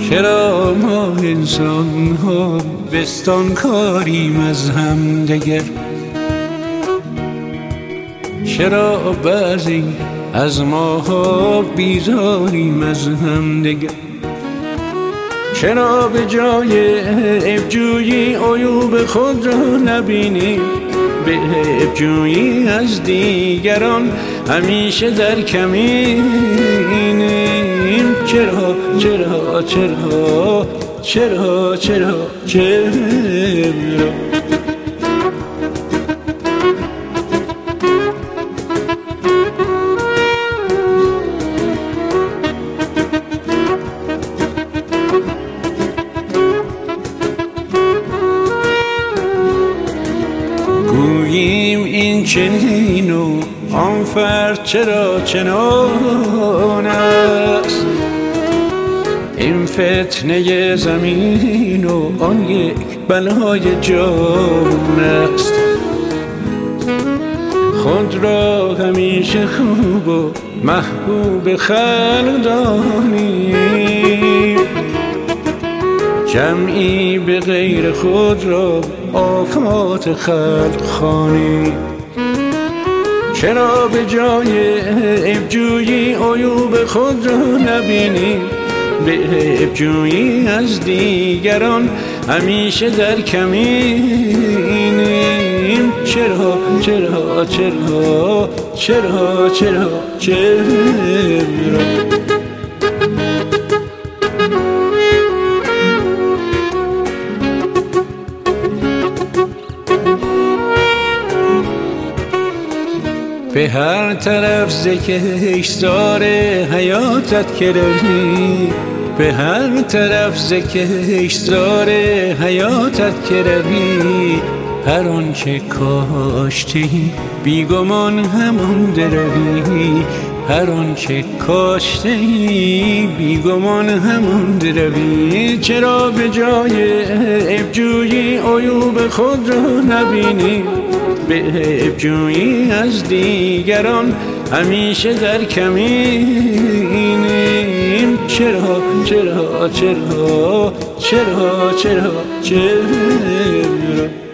چرا ما انسان ها بستان کاریم از هم دگر؟ چرا بعضی از ماها بیزاریم از هم دگر؟ چرا به جای عیب‌جویی عیوب خود را نبینیم، به عیب‌جویی از دیگران همیشه در کمینیم؟ چرا چرا چرا چرا چرا چرا گوییم این چنین و آن فرد چرا چنان است، این فتنه زمین و آن یک بلای جان است. خود را همیشه خوب و محبوب خلق دانیم، جمعی به غیر خود را آفات خلق خوانیم. چرا به جای عیب‌جویی عیوب خود را نبینیم، به عیب‌جویی از دیگران همیشه در کمینیم؟ چرا چرا چرا چرا چرا چرا به هر طرف ز کشتزار حیاتت که روی، به هر طرف ز کشتزار حیاتت که روی، هر آنچه کاشتی بیگمان همان دروی، هر آنچه کاشتی بیگمان همان دروی. چرا به جای عیب‌جویی عیوب خود را نبینی، به عیب‌جویی از دیگران همیشه در کمینیم؟ چرا چرا چرا چرا چرا چرا